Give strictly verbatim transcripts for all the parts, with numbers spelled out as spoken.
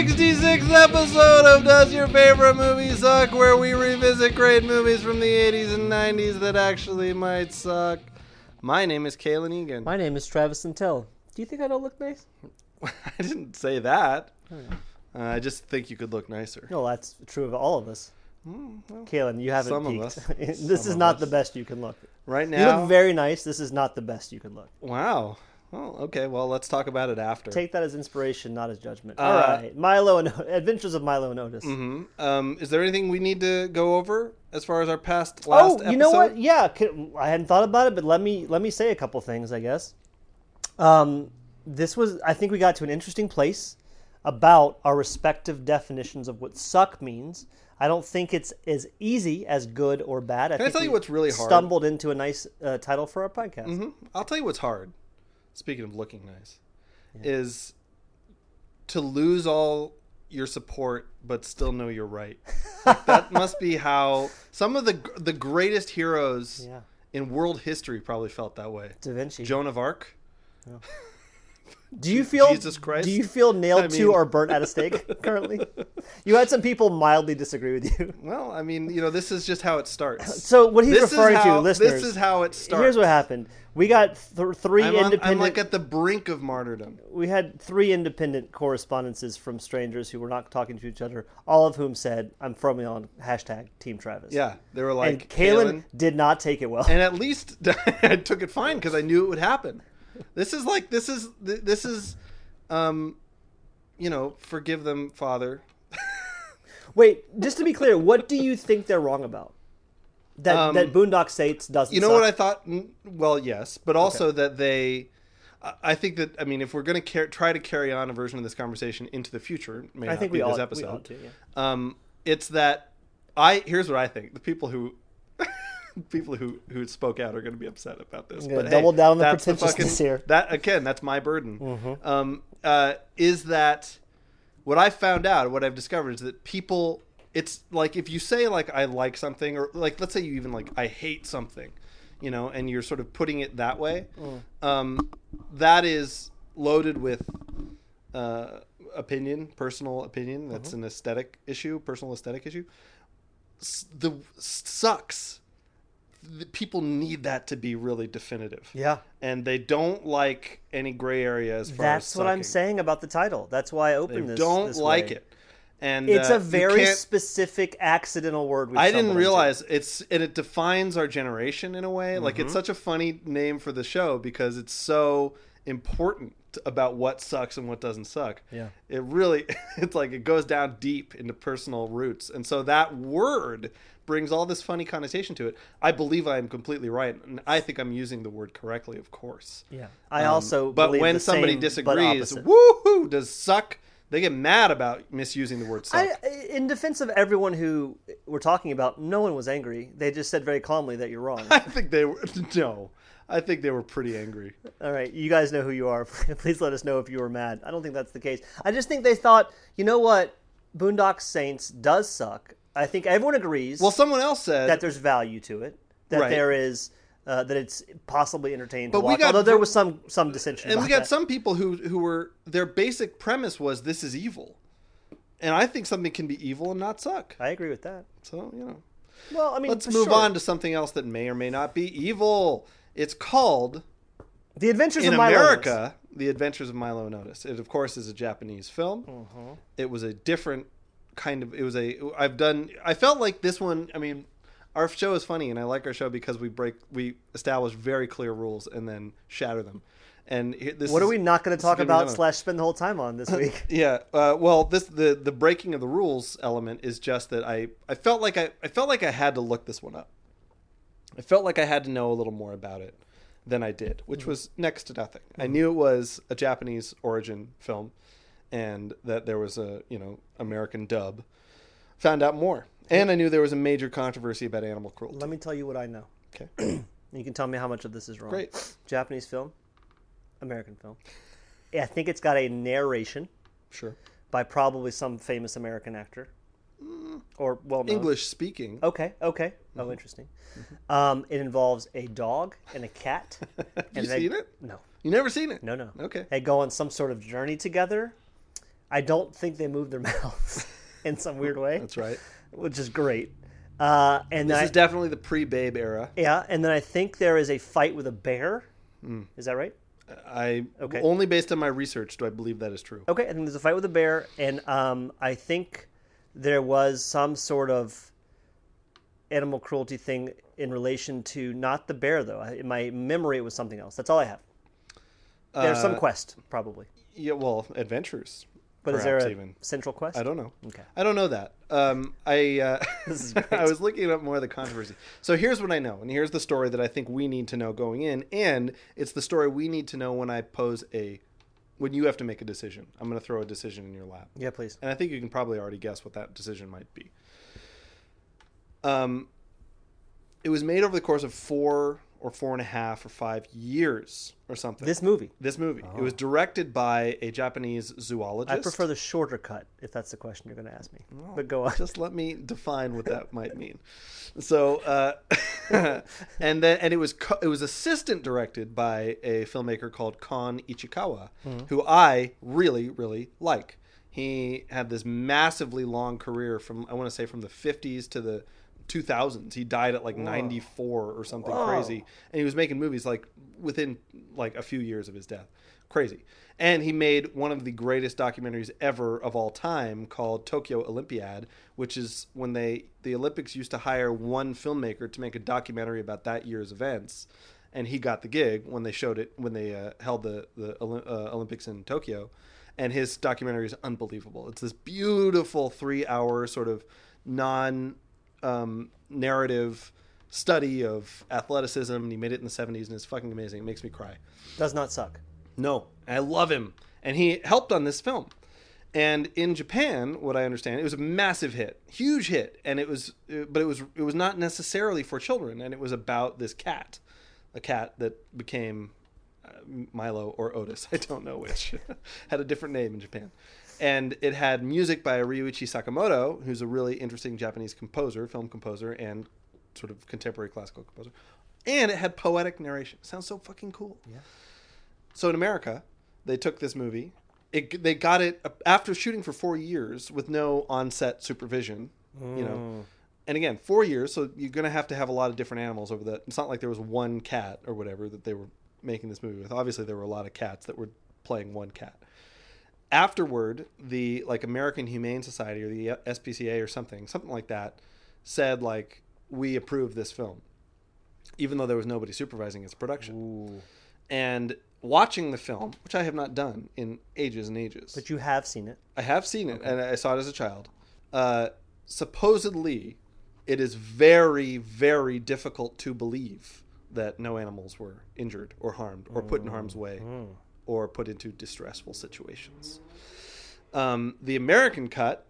sixty-sixth episode of Does Your Favorite Movie Suck? Where we revisit great movies from the eighties and nineties that actually might suck. My name is Kalen Egan. My name is Travis Until. Do you think I don't look nice? I didn't say that. Oh, yeah. Uh, I just think you could look nicer. No, that's true of all of us. Mm, well, Kalen, you haven't some peaked. of us. This Some is of not us. the best you can look. Right now, You look very nice. This is not the best you can look. Wow. Well, okay. Well, let's talk about it after. Take that as inspiration, not as judgment. Uh, All right. Milo and Adventures of Milo and Otis. Mm-hmm. Um, is there anything we need to go over as far as our past last Oh, you know episode? what? Yeah, c- I hadn't thought about it, but let me let me say a couple things, I guess. Um, this was, I think we got to an interesting place about our respective definitions of what suck means. I don't think it's as easy as good or bad. I Can I think tell you we what's really hard? Stumbled into a nice uh, title for our podcast. Mm-hmm. I'll tell you what's hard. Speaking of looking nice, Yeah. is to lose all your support but still know you're right. Like, that must be how some of the the greatest heroes Yeah. in world history probably felt that way. Da Vinci. Joan of Arc. Do you feel Jesus Christ. Do you feel nailed I to mean- or burnt at a stake currently? You had some people mildly disagree with you. Well, I mean, you know, this is just how it starts. So what he's This is referring how to, listeners, this is how it starts. here's what happened. We got th- three I'm, on, independent. I'm like at the brink of martyrdom. we had three independent correspondences from strangers who were not talking to each other, all of whom said, "I'm firmly on hashtag Team Travis." Yeah, they were like, and Kalen, Kalen, did not take it well. and at least I took it fine because I knew it would happen. This is like this is this is, um, you know, forgive them, Father. Wait, just to be clear, what do you think they're wrong about? That Um, that Boondock Saints doesn't. You know suck? what I thought? Mm, Well, yes, but also that they. I- I think that I mean, if we're going to car- try to carry on a version of this conversation into the future, it may I not think be we this ought, episode. we ought to. Yeah. Um, it's that I here's what I think: the people who. People who, who spoke out are going to be upset about this. I'm gonna But, double hey, down on the that's pretentiousness fucking, here. That again, that's my burden. Mm-hmm. Um, uh, is that what I found out? What I've discovered is that people. It's like if you say like I like something, or like let's say you even like I hate something, you know, and you're sort of putting it that way. Mm. Um, that is loaded with uh, opinion, personal opinion. That's Mm-hmm. an aesthetic issue, personal aesthetic issue. S- the sucks. The people need that to be really definitive. Yeah. And they don't like any gray area as far as That's what I'm sucking. saying about the title. That's why I They opened this. don't this like way. it. And It's uh, a you very can't- specific accidental word. We've I didn't stumbled realize it's and it defines our generation in a way. Like Mm-hmm. it's such a funny name for the show because it's so important about what sucks and what doesn't suck. Yeah. It really it's like it goes down deep into personal roots. And so that word brings all this funny connotation to it. I believe I am completely right, and I think I'm using the word correctly, of course. into. Yeah. I Um, also. but believe when the somebody same, but disagrees, opposite. woohoo, does suck, they get mad about misusing the word suck. I, in defense of everyone who we're talking about, no one was angry. They just said very calmly that you're wrong. I think they were no. I think they were pretty angry. All right, you guys know who you are. Please let us know if you were mad. I don't think that's the case. I just think they thought, you know what, Boondock Saints does suck. I think everyone agrees Well, someone else said that there's value to it, that Right. there is, uh, that it's possibly entertaining But to we watch. got- Although there was some some dissension. and about we got that. some people who who were their basic premise was this is evil. And I think something can be evil and not suck. I agree with that. So, you know. Well, I mean, Let's for move sure. on to something else that may or may not be evil. It's called The Adventures in of Milo and Otis. America, The Adventures of Milo and Otis. It, of course, is a Japanese film. Mm-hmm. It was a different kind of. It was a. I've done. I felt like this one. I mean, our show is funny, and I like our show because we break. We establish very clear rules and then shatter them. And here- this. What is, are we not going to this is talk gonna be about another- slash spend the whole time on this week? Yeah. Uh, well, this the the breaking of the rules element is just that I I felt like I I felt like I had to look this one up. I felt like I had to know a little more about it than I did, which was next to nothing. I knew it was a Japanese origin film, and that there was a you know American dub. Found out more, and I knew there was a major controversy about animal cruelty. Let me tell you what I know. Okay, You can tell me how much of this is wrong. great, Japanese film, American film. I think it's got a narration sure. by probably some famous American actor. Or well known. English speaking. Okay, okay. Oh, interesting. Um, it involves a dog and a cat. Have and you they, seen it? No, You never seen it? no, no. Okay. They go on some sort of journey together. I don't think they move their mouths in some weird way. That's right. Which is great. Uh, and This I, is definitely the pre-Babe era. yeah, and then I think there is a fight with a bear. Mm. Is that right? I okay. Only based on my research do I believe that is true. Okay, and there's a fight with a bear, and um, I think there was some sort of animal cruelty thing in relation to not the bear, though. In my memory, it was something else. That's all I have. There's uh, some quest, probably. Yeah, well, adventures. But is there a even. central quest? I don't know. Okay. I don't know that. Um, I uh, this is great. I was looking up more of the controversy. So here's what I know, and here's the story that I think we need to know going in, and it's the story we need to know when I pose a, when you have to make a decision. I'm going to throw a decision in your lap. Yeah, please. And I think you can probably already guess what that decision might be. Um, it was made over the course of four or four and a half or five years or something. This movie? This movie. Oh. It was directed by a Japanese zoologist. I prefer the shorter cut, if that's the question you're going to ask me. Well, but go on. Just let me define what that might mean. So, uh, and then, and it was, co- it was assistant directed by a filmmaker called Kon Ichikawa, mm-hmm. who I really, really like. He had this massively long career from, I want to say from the fifties to the two thousands. He died at like Whoa. ninety-four or something Whoa. crazy, and he was making movies like within like a few years of his death. Crazy. And he made one of the greatest documentaries ever of all time called Tokyo Olympiad, which is when they the Olympics used to hire one filmmaker to make a documentary about that year's events, and he got the gig when they showed it when they uh, held the the uh, Olympics in Tokyo. And his documentary is unbelievable. It's this beautiful three-hour sort of non Um, narrative study of athleticism, and he made it in the seventies, and it's fucking amazing. It makes me cry. Does not suck. No, I love him, and he helped on this film. And in Japan, what I understand, it was a massive hit, huge hit, and it was, but it was it was not necessarily for children, and it was about this cat, a cat that became uh, Milo or Otis, I don't know which, had a different name in Japan. And it had music by Ryuichi Sakamoto, who's a really interesting Japanese composer, film composer, and sort of contemporary classical composer. And it had poetic narration. Sounds so fucking cool. Yeah. So in America, they took this movie. It, they got it after shooting for four years with no on-set supervision, mm. you know. And again, four years, so you're going to have to have a lot of different animals over that. It's not like there was one cat or whatever that they were making this movie with. Obviously, there were a lot of cats that were playing one cat. Afterward, the like American Humane Society or the S P C A or something, something like that, said like, we approve this film, even though there was nobody supervising its production. Ooh. And watching the film, which I have not done in ages and ages. But you have seen it. I have seen it, okay. and I saw it as a child. Uh, supposedly, it is very, very difficult to believe that no animals were injured or harmed or put in harm's way. Mm. Or put into distressful situations. Um, the American cut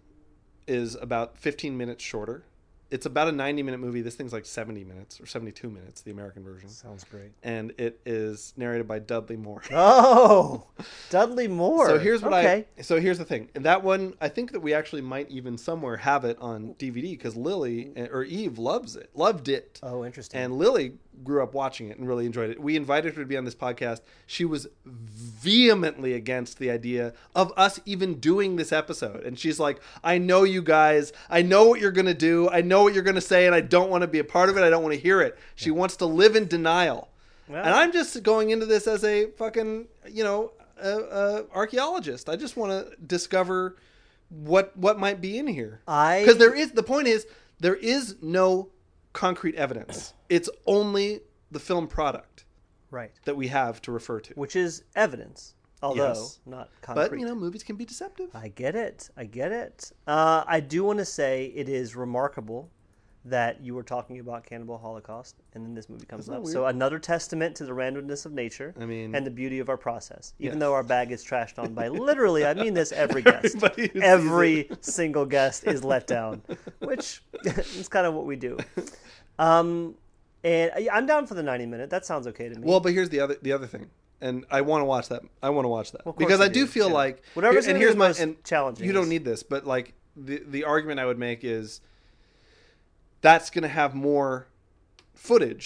is about fifteen minutes shorter. It's about a ninety-minute movie. This thing's like seventy minutes or seventy-two minutes, the American version. Sounds great. And it is narrated by Dudley Moore. Oh, Dudley Moore. So here's what okay. I. So here's the thing. That one, I think that we actually might even somewhere have it on D V D because Lily or Eve loves it, loved it. Oh, interesting. And Lily grew up watching it and really enjoyed it. We invited her to be on this podcast. She was vehemently against the idea of us even doing this episode. And she's like, I know you guys. I know what you're going to do. I know what you're going to say, and I don't want to be a part of it. I don't want to hear it. She yeah. wants to live in denial. Well, and I'm just going into this as a fucking, you know, uh, uh, archaeologist. I just want to discover what what might be in here. I Because there is, the point is, there is no concrete evidence. It's only the film product right. that we have to refer to. Which is evidence, although yes. not concrete. But, you know, movies can be deceptive. I get it. I get it. Uh, I do want to say it is remarkable that you were talking about Cannibal Holocaust, and then this movie comes up. So another testament to the randomness of nature I mean, and the beauty of our process. Even yes. though our bag gets trashed on by literally, I mean this, every guest. Every single guest is let down, which is kind of what we do. Um, and I'm down for the ninety minute. That sounds okay to me. Well, but here's the other the other thing. And I want to watch that. I want to watch that. Well, because I do do. feel yeah. like... Whatever's and here's my and challenging. You don't need this, but like the, the argument I would make is that's going to have more footage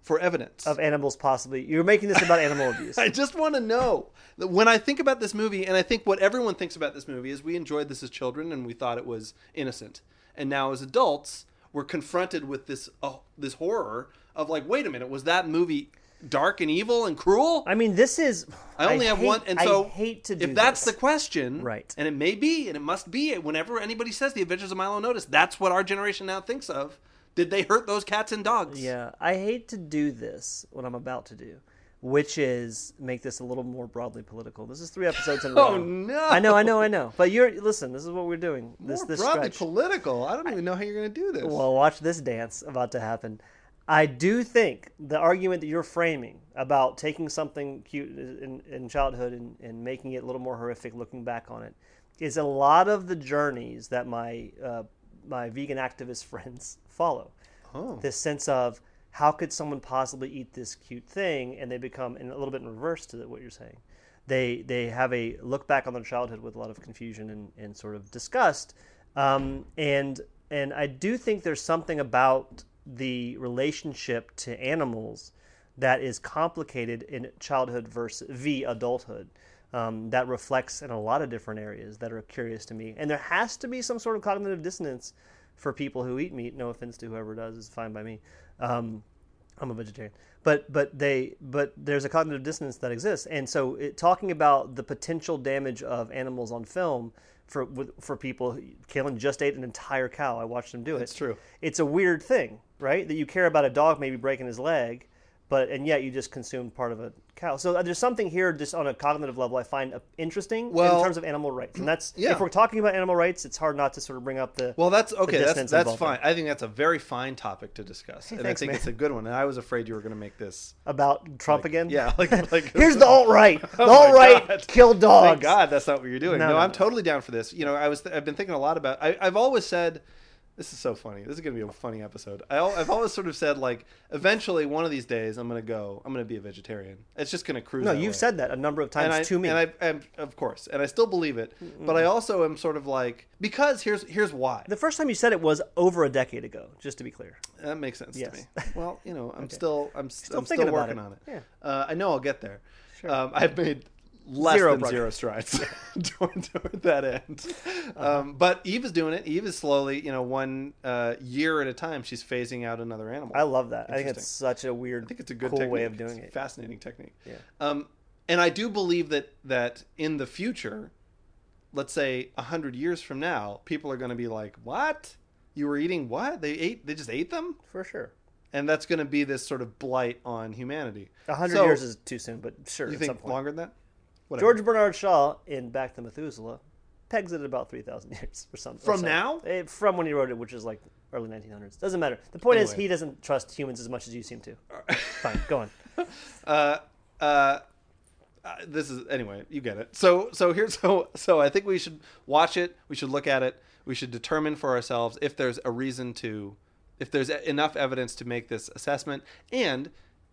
for evidence. Of animals possibly. You're making this about animal abuse. I just want to know. That when I think about this movie, and I think what everyone thinks about this movie is we enjoyed this as children and we thought it was innocent. And now as adults, we're confronted with this oh, this horror of like, wait a minute, was that movie dark and evil and cruel? I mean, this is... I only I have hate, one. And so I hate to do if that's this. the question, Right. and it may be, and it must be, whenever anybody says The Adventures of Milo and Otis, that's what our generation now thinks of. Did they hurt those cats and dogs? Yeah, I hate to do this, what I'm about to do, which is make this a little more broadly political. This is three episodes in a row. Oh, no. I know, I know, I know. But you're listen, this is what we're doing. This More this broadly stretch. political. I don't even know how you're going to do this. Well, watch this dance about to happen. I do think the argument that you're framing about taking something cute in, in childhood and, and making it a little more horrific looking back on it is a lot of the journeys that my uh, my vegan activist friends follow. Oh. This sense of how could someone possibly eat this cute thing, and they become in a little bit in reverse to what you're saying. They they have a look back on their childhood with a lot of confusion and, and sort of disgust, um, and and I do think there's something about the relationship to animals that is complicated in childhood versus v adulthood. Um, that reflects in a lot of different areas that are curious to me, and there has to be some sort of cognitive dissonance for people who eat meat. No offense to whoever does, is fine by me. Um, I'm a vegetarian, but but they but there's a cognitive dissonance that exists, and so it, talking about the potential damage of animals on film for with, for people, Kaylin just ate an entire cow. I watched him do it. It's true. It's a weird thing, right? That you care about a dog maybe breaking his leg, but and yet you just consumed part of a cow. So there's something here just on a cognitive level I find interesting Well, in terms of animal rights, and that's yeah. if we're talking about animal rights, it's hard not to sort of bring up the Well, that's okay. the That's dissonance that's involved fine. there. I think that's a very fine topic to discuss, and thanks, I think man. it's a good one. And I was afraid you were going to make this. about Trump again. Yeah, like, like Here's the alt right. The Oh my alt right God. kill dogs. Thank God that's not what you're doing. No, No, no, I'm no. totally down for this. You know, I was I've been thinking a lot about. I, I've always said. This is so funny. This is going to be a funny episode. I, al- I've always sort of said, like, eventually one of these days I'm going to go, I'm going to be a vegetarian. It's just going to cruise No, that you've way. said that a number of times and I, to me. And I, and of course, and I still believe it. But I also am sort of like, because here's here's why. The first time you said it was over a decade ago, just to be clear. That makes sense Yes. to me. Well, you know, I'm Okay. still I'm, Still I'm thinking still about working it. on it. Yeah. Uh, I know I'll get there. Sure. Um, I've made less Zero than progress. zero strides toward, toward that end. Um, but Eve is doing it. Eve is slowly, you know, one uh, year at a time, she's phasing out another animal. I love that. I think Interesting. it's such a weird, I think it's a good cool technique. way of doing It's a it. fascinating technique. Yeah. Um, and I do believe that that in the future, let's say a hundred years from now, people are going to be like, "What? You were eating what? They ate? They just ate them?" For sure. And that's going to be this sort of blight on humanity. A hundred So, years is too soon, but sure. You at some think point. longer than that? Whatever. George Bernard Shaw in Back to Methuselah pegs it at about three thousand years or something. From or so. now? Eh, From when he wrote it, which is like early nineteen hundreds. Doesn't matter. The point is, Anyway. he doesn't trust humans as much as you seem to. Fine, go on. Uh, uh, uh, this is anyway. You get it. So so here's so so I think we should watch it. We should look at it. We should determine for ourselves if there's a reason to, if there's enough evidence to make this assessment. And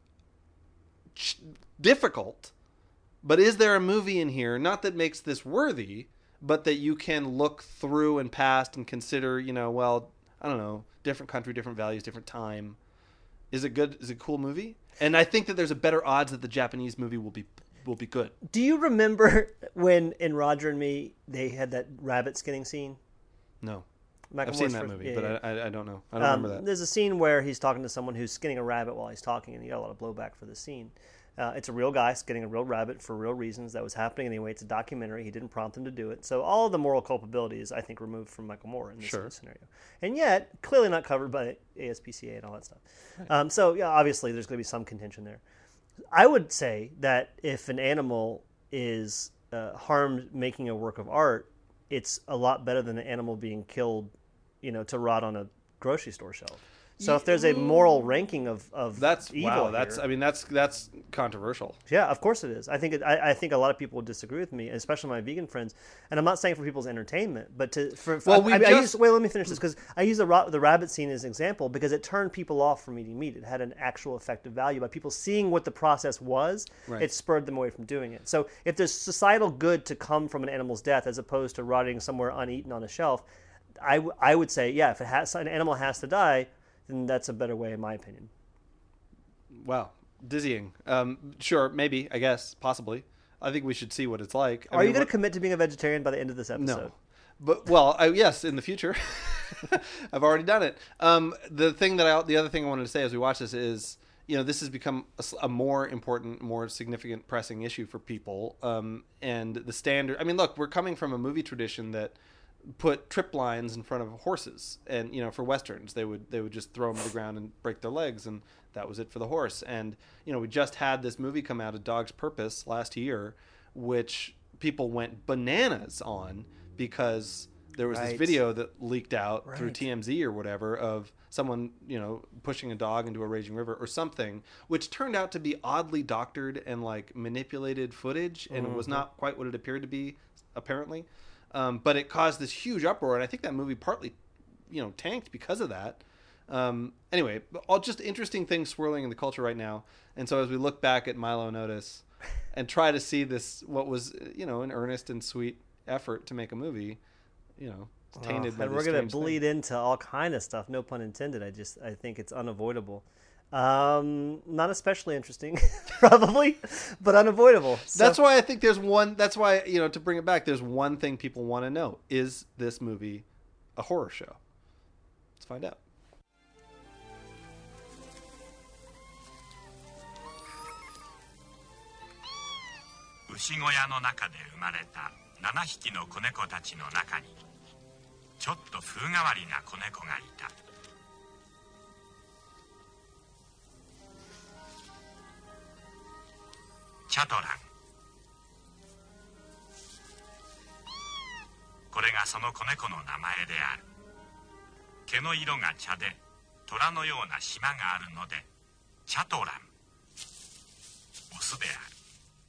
ch- difficult, but is there a movie in here not that makes this worthy, but that you can look through and past and consider? You know, well, I don't know, different country, different values, different time. Is it good? Is it a cool movie? And I think that there's a better odds that the Japanese movie will be will be good. Do you remember when in Roger and Me they had that rabbit skinning scene? No, Michael I've seen Moore's that first- movie, yeah, but yeah. I, I I don't know. I don't Um, remember that. There's a scene where he's talking to someone who's skinning a rabbit while he's talking, and he got a lot of blowback for the scene. Uh, it's a real guy skinning a real rabbit for real reasons. That was happening anyway. It's a documentary. He didn't prompt him to do it. So all of the moral culpability is, I think, removed from Michael Moore in this Sure. scenario. And yet, clearly not covered by A S P C A and all that stuff. Um, so, yeah, obviously, there's going to be some contention there. I would say that if an animal is uh, harmed making a work of art, it's a lot better than an animal being killed, you know, to rot on a grocery store shelf. So if there's a moral ranking of, of That's evil wow. That's here- I mean that's that's controversial. yeah, of course it is. I think it, I, I think a lot of people would disagree with me, especially my vegan friends. And I'm not saying for people's entertainment, but to for, for Well, I, we I, I just- use, wait, let me finish this because I use the ra- the rabbit scene as an example because it turned people off from eating meat. It had an actual effective value by people seeing what the process was. Right. It spurred them away from doing it. So if there's societal good to come from an animal's death as opposed to rotting somewhere uneaten on a shelf, I, w- I would say yeah, if it has an animal has to die, then that's a better way, in my opinion. wow, dizzying. Um, sure, maybe, I guess, possibly. I think we should see what it's like. I Are mean, you going what- to commit to being a vegetarian by the end of this episode? No. But well, I, yes, in the future, I've already done it. Um, the thing that I, the other thing I wanted to say as we watch this is, you know, this has become a, s- a more important, more significant, pressing issue for people. Um, and the standard. I mean, look, we're coming from a movie tradition that put trip lines in front of horses, and you know, for westerns, they would they would just throw them to the ground and break their legs, and that was it for the horse. And you know, we just had this movie come out, A Dog's Purpose, last year, which people went bananas on because there was this Right. video that leaked out through Right. T M Z or whatever of someone, you know, pushing a dog into a raging river or something, which turned out to be oddly doctored and like manipulated footage, and it was not quite what it appeared to be, apparently. Um, but it caused this huge uproar, and I think that movie partly, you know, tanked because of that. Um, anyway, all just interesting things swirling in the culture right now. And so as we look back at Milo and Otis and try to see this, what was, you know, an earnest and sweet effort to make a movie, you know, it's tainted Oh, by and this we're gonna strange thing. bleed into all kind of stuff. No pun intended. I just I think it's unavoidable. Um, not especially interesting, probably, but unavoidable. So, That's why I think there's one. That's why, you know, to bring it back, there's one thing people want to know: is this movie a horror show? Let's find out. 牛小屋の中で生まれたななひきの子猫たちの中にちょっと風変わりな子猫がいた。チャトラン。これがその子猫の名前である。毛の色が茶で虎のような縞があるのでチャトラン。オスである。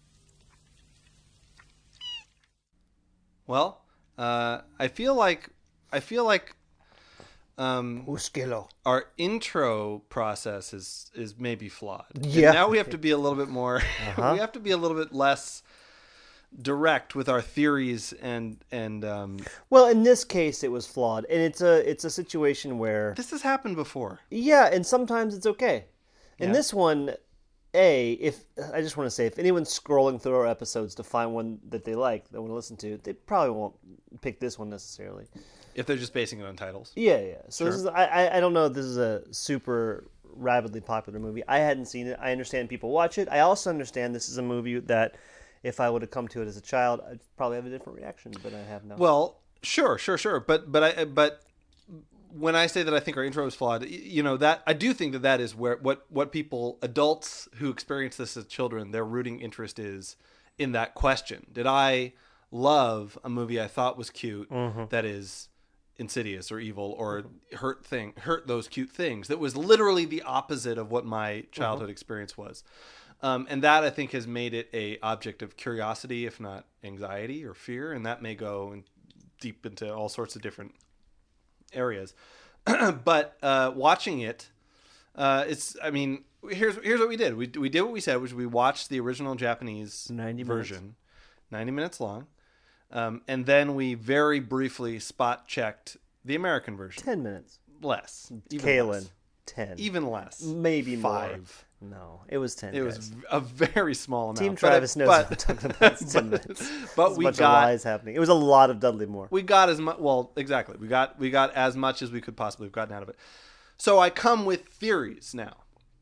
Well, uh, I feel like I feel like um, Uskelo. our intro process is is maybe flawed. And Yeah. now we have to be a little bit more. Uh-huh. We have to be a little bit less direct with our theories and and um, Well, in this case, it was flawed, and it's a it's a situation where this has happened before. yeah, and sometimes it's okay. In Yeah. this one, a if I just want to say, if anyone's scrolling through our episodes to find one that they like, they want to listen to, they probably won't pick this one necessarily. If they're just basing it on titles. Yeah, yeah. So this Sure. is I, I I don't know if this is a super rapidly popular movie. I hadn't seen it. I understand people watch it. I also understand this is a movie that if I would have come to it as a child, I'd probably have a different reaction, but I have no. Well, sure, sure, sure. But but I but when I say that I think our intro is flawed, y- you know, that I do think that that is where what what people, adults who experience this as children, their rooting interest is in that question. Did I love a movie I thought was cute that is insidious or evil or hurt thing hurt those cute things that was literally the opposite of what my childhood experience was? Um, and that I think has made it a object of curiosity, if not anxiety or fear, and that may go in, deep into all sorts of different areas. But uh, watching it, uh, it's I mean, here's here's what we did. We we did what we said, which we watched the original Japanese ninety minutes. version, ninety minutes long, um, and then we very briefly spot checked the American version. ten minutes. Less, even Kalen, less. ten. even less, Maybe more. five. No, it was ten. It guys. was a very small amount. Team but Travis it- knows but, what we're talking about. It's ten but- minutes. But There's a we bunch of got lies happening. It was a lot of Dudley Moore. we got as much. Well, exactly. We got we got as much as we could possibly have gotten out of it. So I come with theories now.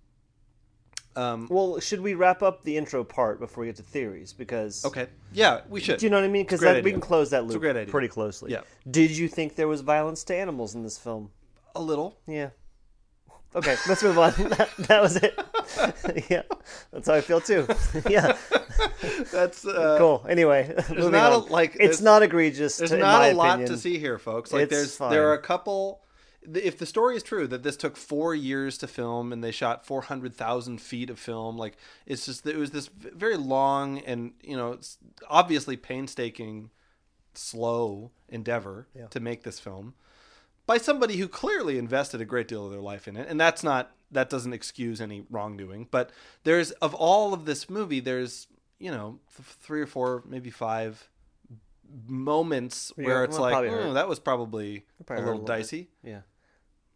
Um, Well, should we wrap up the intro part before we get to theories? Because okay. Yeah, we should. do you know what I mean? Because Great we idea. can close that a loop great idea. pretty closely. Yeah. Did you think there was violence to animals in this film? A little. Yeah. Okay, let's move on. that, that was it. yeah, that's how I feel too. yeah, That's uh, cool. Anyway, moving not a- on. like, it's there's- not egregious. There's to, in not my a lot opinion. to see here, folks. Like It's there's fine. there are a couple. If the story is true that this took four years to film and they shot four hundred thousand feet of film, like it's just it was this v- very long and you know it's obviously painstaking, slow endeavor Yeah. to make this film by somebody who clearly invested a great deal of their life in it, and that's not that doesn't excuse any wrongdoing. But there's of all of this movie, there's you know th- three or four, maybe five moments Yeah, where it's well, like, probably hurt. oh, that was probably, Probably a hurt little bit. dicey. Yeah.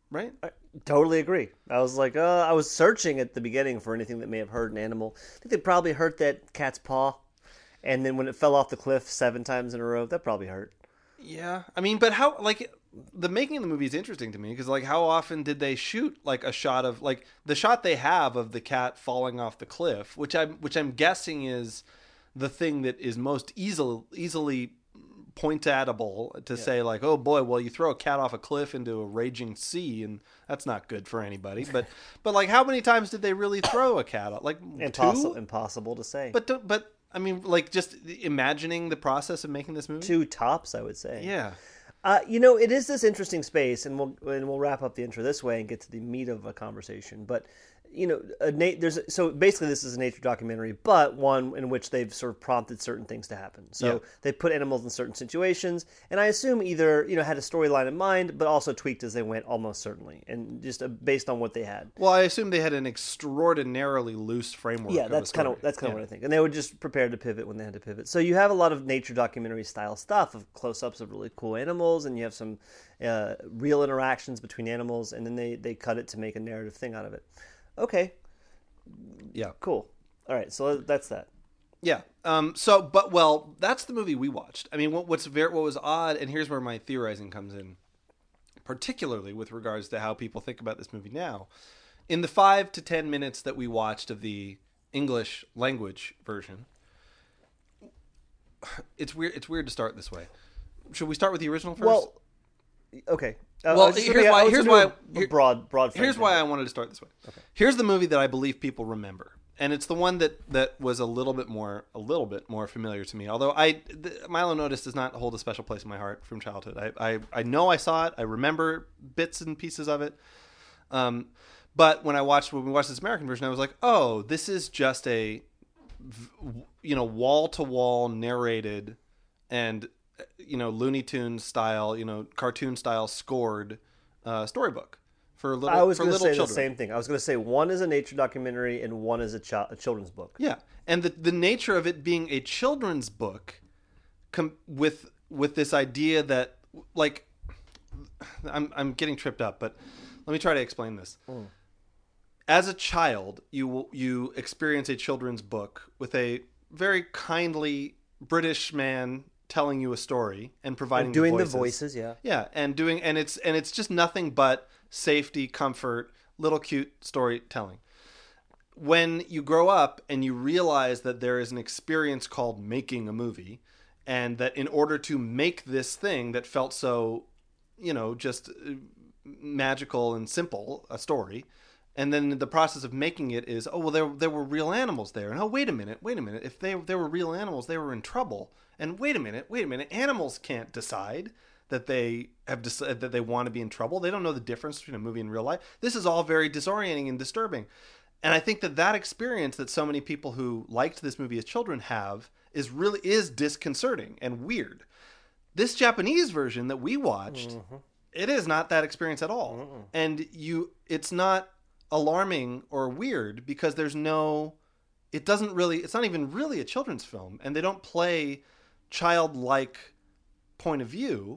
right? I totally agree. I was like, uh, I was searching at the beginning for anything that may have hurt an animal. I think they probably hurt that cat's paw, and then when it fell off the cliff seven times in a row, that probably hurt. Yeah, I mean, but how like the making of the movie is interesting to me because like how often did they shoot like a shot of like the shot they have of the cat falling off the cliff, which I'm which I'm guessing is the thing that is most easily easily pointable to Yeah. say like, oh boy, well you throw a cat off a cliff into a raging sea and that's not good for anybody. But but like how many times did they really throw a cat off? Like Impossible, two? impossible to say. But don't- but I mean like just imagining the process of making this movie. Two tops, I would say. Yeah. Uh, you know, it is this interesting space, and we'll and we'll wrap up the intro this way and get to the meat of a conversation. But you know, a na- there's so basically this is a nature documentary, but one in which they've sort of prompted certain things to happen. So Yeah. they put animals in certain situations, and I assume either you know had a storyline in mind, but also tweaked as they went, almost certainly, and just uh, based on what they had. Well, I assume they had an extraordinarily loose framework. Yeah, of that's a kind of story. that's kind of Yeah. what I think, and they were just prepared to pivot when they had to pivot. So you have a lot of nature documentary style stuff of close-ups of really cool animals, and you have some uh, real interactions between animals, and then they they cut it to make a narrative thing out of it. Okay, Yeah. cool. All right, so that's that. Yeah. Um. So, but well, that's the movie we watched. I mean, what, what's very what was odd, and here's where my theorizing comes in, particularly with regards to how people think about this movie now. In the five to ten minutes that we watched of the English language version, it's weird. It's weird to start this way. Should we start with the original first? Well, okay. Uh, Well, I was just here's gonna- why- I was here's gonna do why- a here- broad broad. Here's phrasing. why I wanted to start this way. Okay. Here's the movie that I believe people remember, and it's the one that, that was a little bit more a little bit more familiar to me. Although I the, Milo Notice does not hold a special place in my heart from childhood. I, I I know I saw it. I remember bits and pieces of it. Um, but when I watched when we watched this American version, I was like, oh, this is just a you know wall to wall narrated and you know Looney Tunes style, you know cartoon style scored uh, storybook. For little, I was for going to little say children. the same thing. I was going to say one is a nature documentary and one is a, chi- a children's book. Yeah, and the the nature of it being a children's book, com- with with this idea that like, I'm I'm getting tripped up, but let me try to explain this. Mm. As a child, you you experience a children's book with a very kindly British man telling you a story and providing And doing the the voices. voices, yeah. Yeah, and doing and it's and it's just nothing but safety, comfort, little cute storytelling. When you grow up and you realize that there is an experience called making a movie, and that in order to make this thing that felt so, you know, just uh, magical and simple, a story, and then the process of making it is, oh well, there there were real animals there, and oh wait a minute, wait a minute, if they there were real animals, they were in trouble, and wait a minute, wait a minute, animals can't decide that they have decided that they want to be in trouble. They don't know the difference between a movie and real life. This is all very disorienting and disturbing. And I think that that experience that so many people who liked this movie as children have is really is disconcerting and weird. This Japanese version that we watched, mm-hmm. it is not that experience at all. Mm-mm. And you it's not alarming or weird because there's no it doesn't really it's not even really a children's film, and they don't play childlike point of view.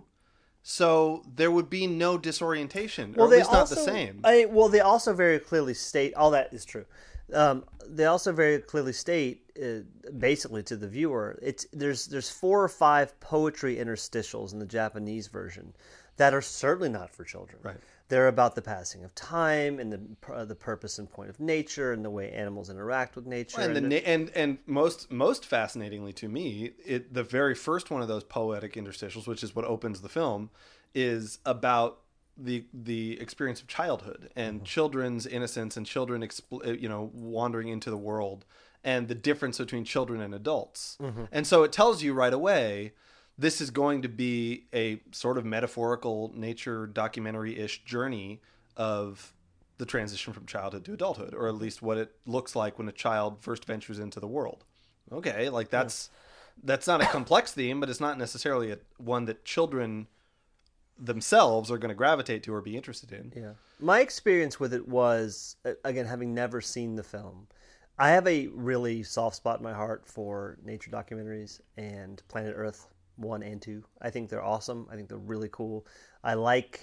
So there would be no disorientation, or well, at least also, not the same. I, well, they also very clearly state, all that is true. Um, they also very clearly state, uh, basically to the viewer, it's there's there's four or five poetry interstitials in the Japanese version that are certainly not for children. Right. They're about the passing of time and the uh, the purpose and point of nature and the way animals interact with nature. And, and the, and and most most fascinatingly to me, it the very first one of those poetic interstitials, which is what opens the film, is about the the experience of childhood and mm-hmm. children's innocence and children expl- you know wandering into the world and the difference between children and adults. Mm-hmm. And so it tells you right away, this is going to be a sort of metaphorical nature documentary-ish journey of the transition from childhood to adulthood, or at least what it looks like when a child first ventures into the world. Okay, like that's yeah. that's not a complex theme, but it's not necessarily a, one that children themselves are going to gravitate to or be interested in. Yeah. My experience with it was, again, having never seen the film, I have a really soft spot in my heart for nature documentaries and Planet Earth one and two. I think they're awesome. I think they're really cool. I like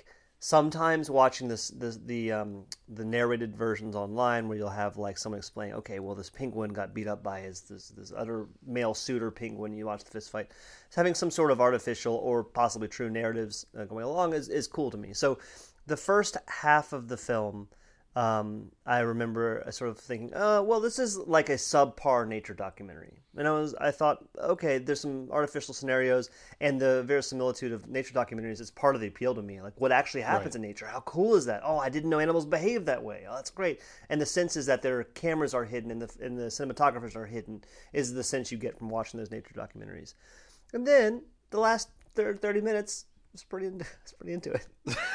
sometimes watching this, this the um, the narrated versions online where you'll have like someone explain, okay, well this penguin got beat up by his this, this other male suitor penguin. You watch the fist fight. Having some sort of artificial or possibly true narratives uh, going along is, is cool to me. So the first half of the film, um, I remember sort of thinking, oh, well, this is like a subpar nature documentary. And I was, I thought, okay, there's some artificial scenarios, and the verisimilitude of nature documentaries is part of the appeal to me. Like, what actually happens Right. in nature? How cool is that? Oh, I didn't know animals behave that way. Oh, that's great. And the sense is that their cameras are hidden and the and the cinematographers are hidden is the sense you get from watching those nature documentaries. And then the last thirty minutes, I was pretty into, I was pretty into it.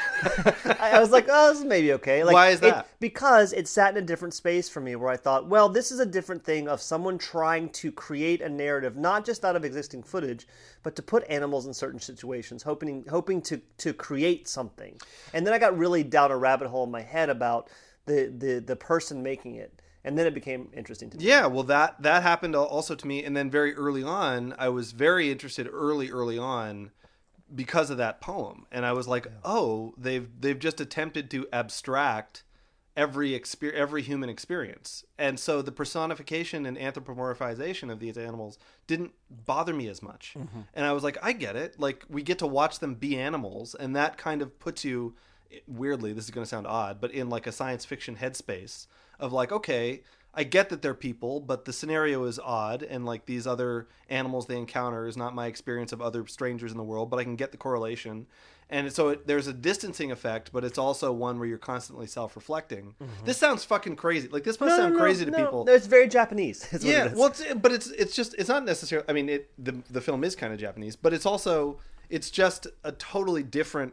I, I was like, oh, this is maybe okay. Like, Why is it- that? because it sat in a different space for me where I thought, well, this is a different thing of someone trying to create a narrative, not just out of existing footage, but to put animals in certain situations, hoping hoping to, to create something. And then I got really down a rabbit hole in my head about the, the, the person making it. And then it became interesting to me. Yeah, well, that that happened also to me, and then very early on, I was very interested early, early on, because of that poem, and I was like, oh, they've they've just attempted to abstract every exper- every human experience, and so the personification and anthropomorphization of these animals didn't bother me as much, Mm-hmm. and I was like, I get it. Like, we get to watch them be animals, and that kind of puts you, weirdly, this is going to sound odd, but in like a science fiction headspace of like, okay, I get that they're people, but the scenario is odd, and like these other animals they encounter is not my experience of other strangers in the world, but I can get the correlation. And so it, there's a distancing effect, but it's also one where you're constantly self-reflecting. This sounds fucking crazy. Like, this must sound crazy to no, people. No, it's very Japanese. is what Yeah, it is. well, it's, but it's it's just it's not necessarily. I mean, it the the film is kind of Japanese, but it's also it's just a totally different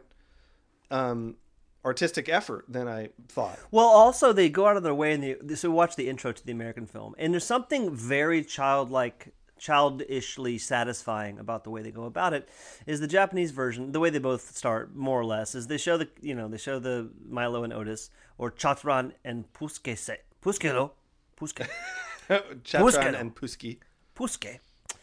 um, artistic effort than I thought. Well, also they go out of their way in the so watch the intro to the American film, and there's something very childlike, childishly satisfying about the way they go about it. Is the Japanese version, the way they both start more or less, is they show the you know they show the Milo and Otis, or Chatran and Pusuke se Puskero Pusuke Chatran Puskero. and Puski. Pusuke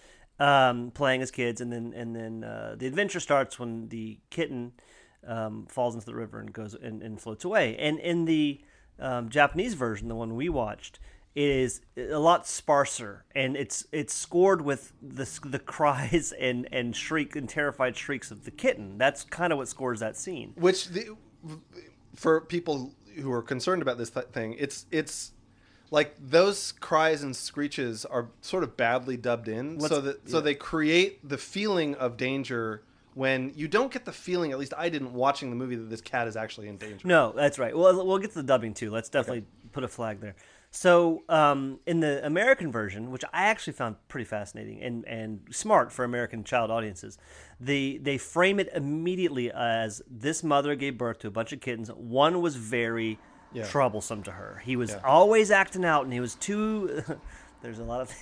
um, playing as kids, and then and then uh, the adventure starts when the kitten um, falls into the river and goes and, and floats away. And in the um, Japanese version, the one we watched, it is a lot sparser, and it's it's scored with the the cries and and shriek and terrified shrieks of the kitten. That's kind of what scores that scene. Which the, for people who are concerned about this th- thing, it's it's like those cries and screeches are sort of badly dubbed in, Let's- so that so yeah. they create the feeling of danger when you don't get the feeling. At least I didn't watching the movie that this cat is actually in danger. No, that's right. Well, we'll get to the dubbing too. Let's definitely put a flag there. So, um, in the American version, which I actually found pretty fascinating and, and smart for American child audiences, the they frame it immediately as this mother gave birth to a bunch of kittens. One was very Yeah. troublesome to her. He was Yeah. always acting out, and he was too. There's a lot of.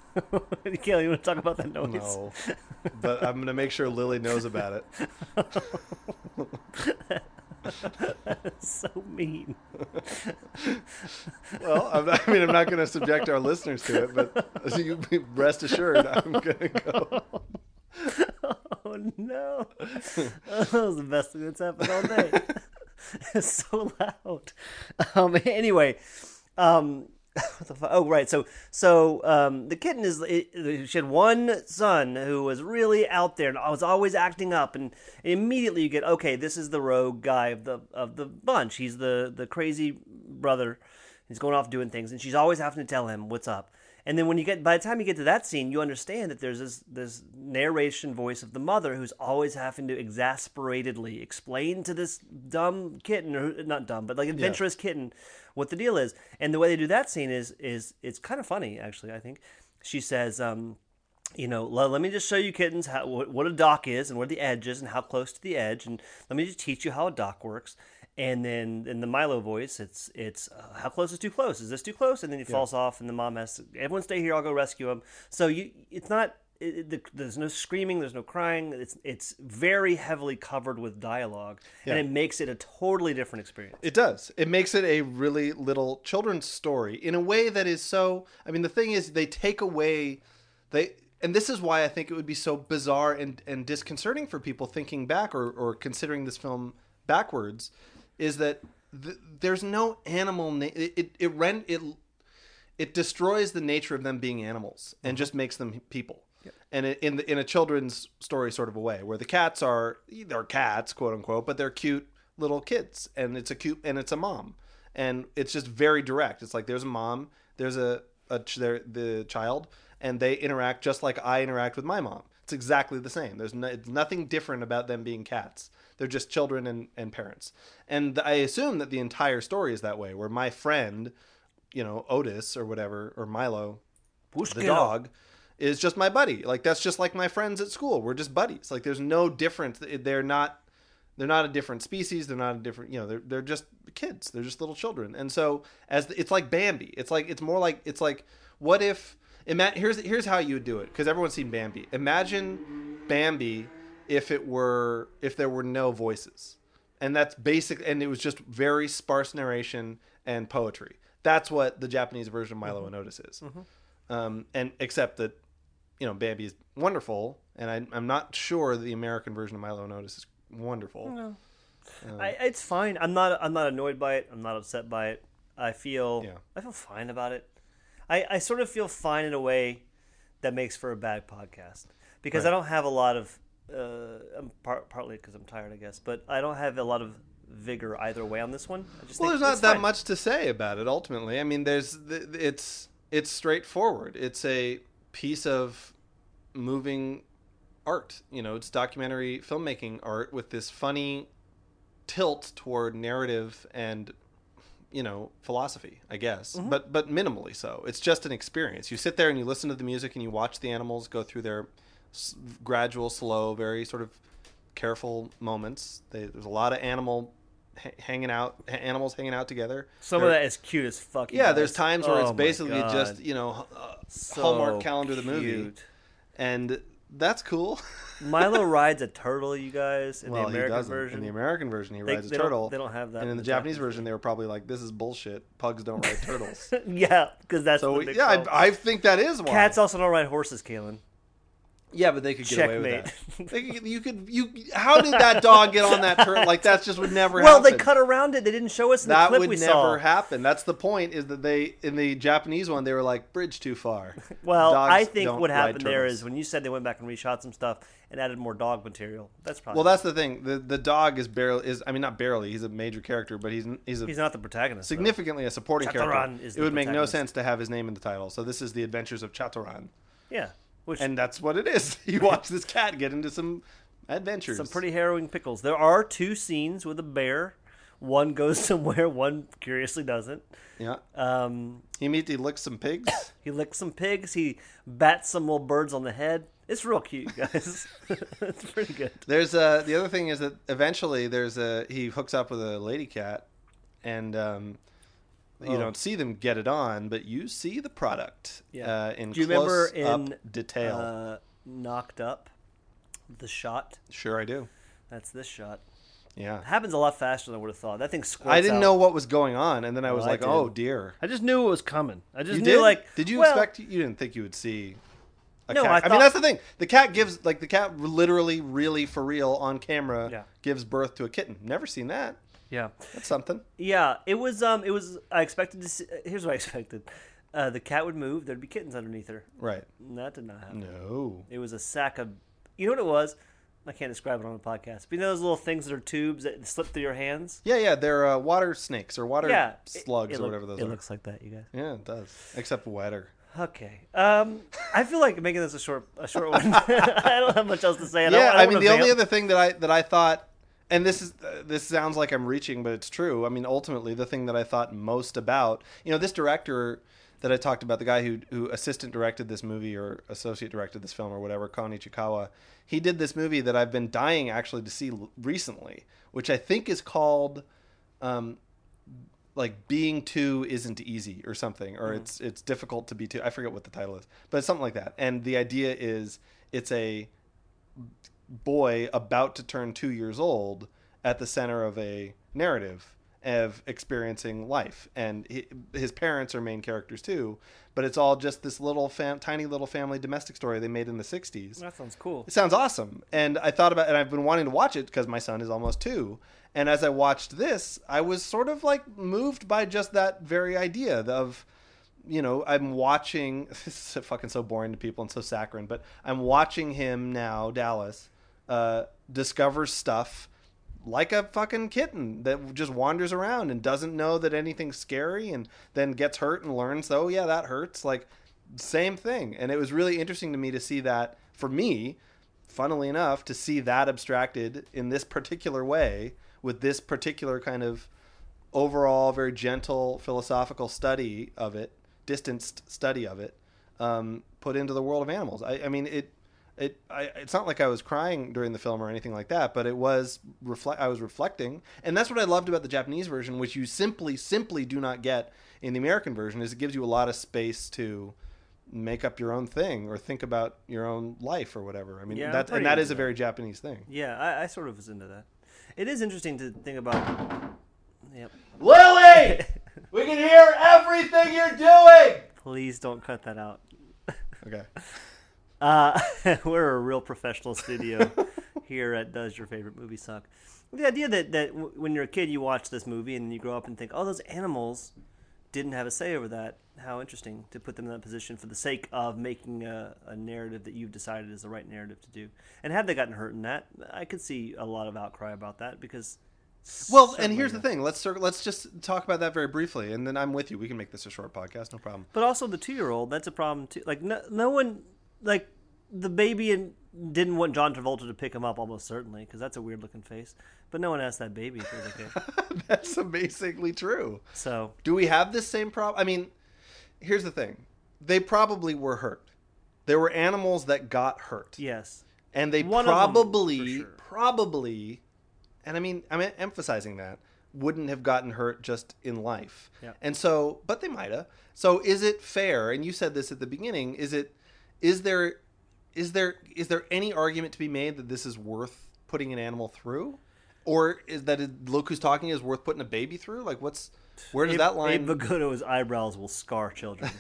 Kayla, you want to talk about that noise? No, but I'm gonna make sure Lily knows about it. So mean. Well, I'm not, I mean, I'm not going to subject our listeners to it, but you be rest assured, I'm going to go. Oh no! That was the best thing that's happened all day. It's so loud. Um, anyway, um, what the fu- oh right, so so um, the kitten is it, she had one son who was really out there and was always acting up, and immediately you get okay, this is the rogue guy of the of the bunch. He's the the crazy brother. He's going off doing things, and she's always having to tell him what's up. And then when you get, by the time you get to that scene, you understand that there's this this narration voice of the mother who's always having to exasperatedly explain to this dumb kitten, or not dumb, but like adventurous kitten, what the deal is. And the way they do that scene is is it's kind of funny, actually. I think she says, um, you know, let, let me just show you kittens how what, what a dock is and where the edge is and how close to the edge, and let me just teach you how a dock works. And then in the Milo voice, it's it's uh, how close is too close? Is this too close? And then he falls off, and the mom has to, everyone stay here. I'll go rescue him. So you, it's not. It, it, there's no screaming. There's no crying. It's it's very heavily covered with dialogue, Yeah. and it makes it a totally different experience. It does. It makes it a really little children's story in a way that is so. I mean, the thing is, they take away, they, and this is why I think it would be so bizarre and, and disconcerting for people thinking back or, or considering this film backwards, is that th- there's no animal. Na- it it it, ren- it it destroys the nature of them being animals and just makes them people. Yep. And it, in the, in a children's story sort of a way, where the cats are they're cats, quote unquote, but they're cute little kids, and it's a cute and it's a mom, and it's just very direct. It's like there's a mom, there's a, a there the child, and they interact just like I interact with my mom. It's exactly the same. There's no, it's nothing different about them being cats. They're just children and, and parents. And I assume that the entire story is that way, where my friend, you know, Otis or whatever, or Milo, the dog, is just my buddy. Like, that's just like my friends at school. We're just buddies. Like, there's no difference. They're not, they're not a different species. They're not a different, you know, they're, they're just kids. They're just little children. And so as the, it's like Bambi. It's like, it's more like, it's like, what if, ima- here's, here's how you would do it. Cause everyone's seen Bambi. Imagine Bambi if it were, if there were no voices, and that's basic. And it was just very sparse narration and poetry. That's what the Japanese version of Milo mm-hmm. and Otis is. Mm-hmm. Um, and except that, you know, Bambi is wonderful, and I, I'm not sure the American version of Milo and Otis is wonderful. No, um, I, it's fine. I'm not. I'm not annoyed by it. I'm not upset by it. I feel. Yeah. I feel fine about it. I, I sort of feel fine in a way that makes for a bad podcast because right. I don't have a lot of. Uh, I'm part, partly because I'm tired, I guess, but I don't have a lot of vigor either way on this one. I just well, think there's not that fine. much to say about it. Ultimately, I mean, there's it's it's straightforward. It's a piece of moving art. You know, it's documentary filmmaking art with this funny tilt toward narrative and, you know, philosophy, I guess, mm-hmm. but but minimally so. It's just an experience. You sit there and you listen to the music and you watch the animals go through their s- gradual, slow, very sort of careful moments. They, there's a lot of animal h- hanging out, animals hanging out together. Some They're, of that is cute as fuck. Yeah, guys. there's times where oh it's basically God. just, you know, uh, so Hallmark calendar the cute. movie, and that's cool. Milo rides a turtle, you guys, in well, the American he doesn't. version. In the American version, he they, rides a they turtle. Don't, they don't have that. And in the, the Japanese, Japanese version, they were probably like, "This is bullshit. Pugs don't ride turtles." Yeah, because that's so. What We, yeah, I, I think that is why. Cats also don't ride horses, Kalen. Yeah, but they could get Checkmate. away with that. They could, you could you. How did that dog get on that turtle? Like that just would never. Well, happen. they cut around it. They didn't show us in that the clip would we never saw. happen. That's the point. Is that they in the Japanese one they were like bridge too far. Well, Dogs I think don't what ride happened there turtles. is when you said they went back and reshot some stuff and added more dog material. That's probably well. That's the thing. The the dog is barely is. I mean, not barely. He's a major character, but he's he's a he's not the protagonist. significally though. a supporting Chatoran character. is it the would make no protagonist. sense to have his name in the title. So this is the Adventures of Chatoran. Yeah. Which, and that's what it is. You watch this cat get into some adventures. Some pretty harrowing pickles. There are two scenes with a bear. One goes somewhere, one curiously doesn't. Yeah. Um, he meets, he licks some pigs. He licks some pigs. He bats some little birds on the head. It's real cute, guys. It's pretty good. There's a, the other thing is that eventually there's a he hooks up with a lady cat, and um, you oh. don't see them get it on, but you see the product yeah. uh, in Do you close remember up in detail. Uh, Knocked Up, the shot? Sure, I do. That's this shot. Yeah, it happens a lot faster than I would have thought. That thing squirts I didn't out. know what was going on, and then I was Oh, I like, did. "Oh dear!" I just knew it was coming. I just You knew, did? like, did you well, expect? You didn't think you would see a No, cat? I I, thought- mean, that's the thing. The cat gives, like, the cat literally, really, for real, on camera, Yeah. gives birth to a kitten. Never seen that. Yeah, That's something. yeah. It was. Um. It was. I expected to see. Here's what I expected. Uh, the cat would move. There'd be kittens underneath her. Right. That did not happen. No. It was a sack of. You know what it was? I can't describe it on the podcast. But you know those little things that are tubes that slip through your hands? Yeah, yeah. They're uh, water snakes or water Yeah. slugs It- it or look- whatever those It are. looks like that, you guys. Yeah, it does. Except wetter. Okay. Um, I feel like making this a short, a short one. I don't have much else to say. I don't, Yeah, I, don't I mean, wanna the only vamp. other thing that I that I thought, and this is uh, this sounds like I'm reaching, but it's true. I mean, ultimately, the thing that I thought most about, you know, this director that I talked about, the guy who who assistant directed this movie or associate directed this film or whatever, Kon Ichikawa, he did this movie that I've been dying actually to see l- recently, which I think is called, um, like Being Two Isn't Easy or something, or mm. it's it's difficult to be two. I forget what the title is, but it's something like that. And the idea is it's a boy about to turn two years old at the center of a narrative of experiencing life, and he, his parents are main characters too, but it's all just this little fam- tiny little family domestic story they made in the sixties. That sounds cool. It sounds awesome, and I thought about, and I've been wanting to watch it because my son is almost two, And as I watched this, I was sort of like moved by just that very idea of, you know, I'm watching, this is fucking so boring to people and so saccharine, but I'm watching him now, Dallas, uh, discover stuff like a fucking kitten that just wanders around and doesn't know that anything's scary and then gets hurt and learns, oh yeah, that hurts. Like, same thing. And it was really interesting to me to see that, for me, funnily enough, to see that abstracted in this particular way with this particular kind of overall very gentle philosophical study of it, distanced study of it, um, put into the world of animals. I, I mean, it, it, I, it's not like I was crying during the film or anything like that, but it was reflect. I was reflecting, and that's what I loved about the Japanese version, which you simply, simply do not get in the American version. Is it gives you a lot of space to make up your own thing or think about your own life or whatever. I mean, Yeah, that I'm and that pretty is a into very Japanese thing. Yeah, I, I sort of was into that. It is interesting to think about. Yep. Lily, we can hear everything you're doing. Please don't cut that out. Okay. Uh, we're a real professional studio here at Does Your Favorite Movie Suck? The idea that, that w- when you're a kid, you watch this movie and you grow up and think, oh, those animals didn't have a say over that. How interesting to put them in that position for the sake of making a, a narrative that you've decided is the right narrative to do. And had they gotten hurt in that, I could see a lot of outcry about that because... Well, and here's the thing. Let's start, let's just talk about that very briefly, and then I'm with you. We can make this a short podcast, no problem. But also the two-year-old, that's a problem too. Like no, no one, like the baby and didn't want John Travolta to pick him up, almost certainly, because that's a weird-looking face. But no one asked that baby if it was okay. That's basically true. So, do we have this same problem? I mean, here's the thing. They probably were hurt. There were animals that got hurt. Yes. And they One probably, of them, for sure. probably, and I mean, I'm emphasizing that, wouldn't have gotten hurt just in life. Yeah. And so, but they might have. So is it fair, and you said this at the beginning, is it, is there, is there, is there any argument to be made that this is worth putting an animal through? Or is that it, look who's talking is worth putting a baby through? Like what's, where does Abe, that line? Abe Vigoda's eyebrows will scar children.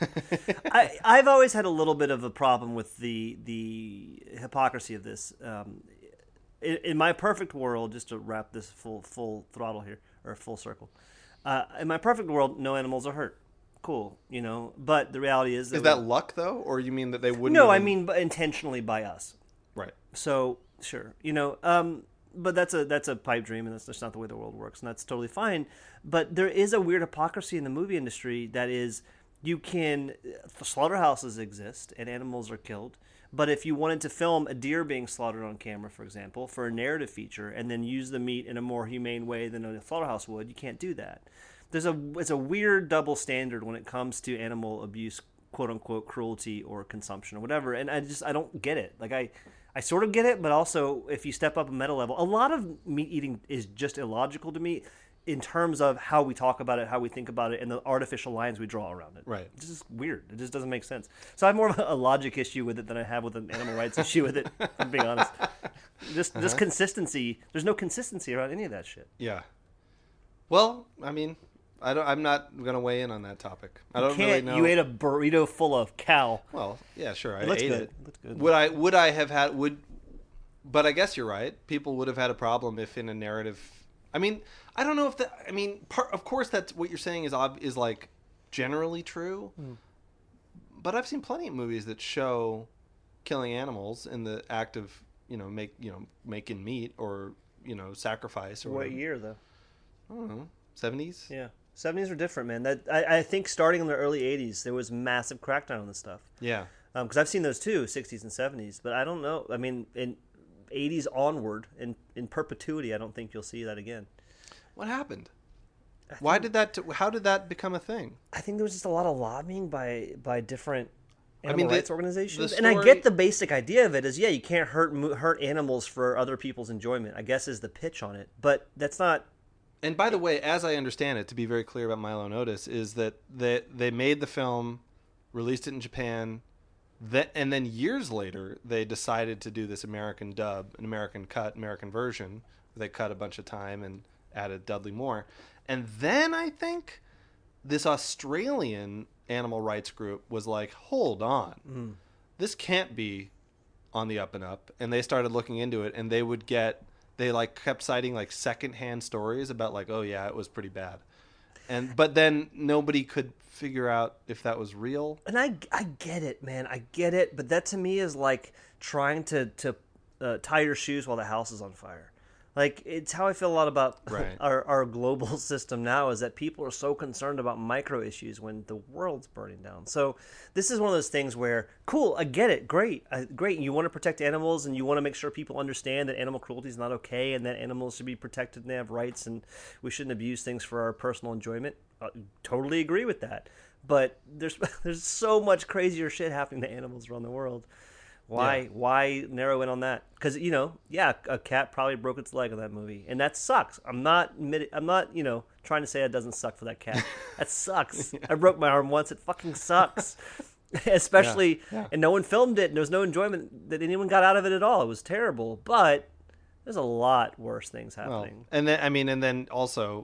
I, I've always had a little bit of a problem with the the hypocrisy of this. Um, in, in my perfect world, just to wrap this full full throttle here, or full circle, uh, in my perfect world, no animals are hurt. Cool, you know. But the reality is, that is that luck though, or you mean that they wouldn't? No, even... I mean but intentionally by us. Right. So sure, you know. Um, But that's a that's a pipe dream, and that's just not the way the world works, and that's totally fine. But there is a weird hypocrisy in the movie industry that is, you can slaughterhouses exist and animals are killed, but if you wanted to film a deer being slaughtered on camera, for example, for a narrative feature, and then use the meat in a more humane way than a slaughterhouse would, you can't do that. There's a it's a weird double standard when it comes to animal abuse, quote unquote cruelty or consumption or whatever, and I just I don't get it. Like I. I sort of get it, but also if you step up a meta level, a lot of meat eating is just illogical to me in terms of how we talk about it, how we think about it, and the artificial lines we draw around it. Right. It's just weird. It just doesn't make sense. So I have more of a logic issue with it than I have with an animal rights issue with it, if I'm being honest. Just, uh-huh. just consistency. There's no consistency around any of that shit. Yeah. Well, I mean... I don't, I'm not going to weigh in on that topic. I don't you can't, really know. You ate a burrito full of cow. Well, yeah, sure. I It looks ate good. it. It looks good. Would I? Would I have had? Would? But I guess you're right. People would have had a problem if in a narrative. I mean, I don't know if that. I mean, part, of course, that's what you're saying is ob, is like generally true. Mm. But I've seen plenty of movies that show killing animals in the act of you know make you know making meat or you know sacrifice or what whatever. year though? I don't know. seventies. Yeah. seventies were different, man. That I, I think starting in the early eighties, there was massive crackdown on this stuff. Yeah. Because um, I've seen those too, sixties and seventies. But I don't know. I mean, in eighties onward, in, in perpetuity, I don't think you'll see that again. What happened? Why did that? How did that become a thing? I think there was just a lot of lobbying by by different animal I mean, rights the, organizations. the and I story... get the basic idea of it is, yeah, you can't hurt hurt animals for other people's enjoyment, I guess is the pitch on it. But that's not... And by the way, as I understand it, to be very clear about Milo and Otis, is that they, they made the film, released it in Japan, that, and then years later, they decided to do this American dub, an American cut, American version. They cut a bunch of time and added Dudley Moore. And then I think this Australian animal rights group was like, hold on, mm. this can't be on the up and up. And they started looking into it, and they would get they like kept citing like secondhand stories about like, oh yeah, it was pretty bad, and but then nobody could figure out if that was real. And I, I get it, man. I get it. But that to me is like trying to, to uh, tie your shoes while the house is on fire. Like, it's how I feel a lot about Right. our, our global system now, is that people are so concerned about micro issues when the world's burning down. So this is one of those things where, cool, I get it. Great. Uh, great. You want to protect animals, and you want to make sure people understand that animal cruelty is not okay, and that animals should be protected and they have rights, and we shouldn't abuse things for our personal enjoyment. Uh, totally agree with that. But there's there's so much crazier shit happening to animals around the world. Why Yeah. why narrow in on that? Because, you know, yeah, a cat probably broke its leg in that movie, and that sucks. I'm not admit- I'm not you know trying to say it doesn't suck for that cat. That sucks. I broke my arm once. It fucking sucks. Especially, Yeah, yeah. and no one filmed it, and there was no enjoyment that anyone got out of it at all. It was terrible. But there's a lot worse things Well, happening. and then I mean, and then also,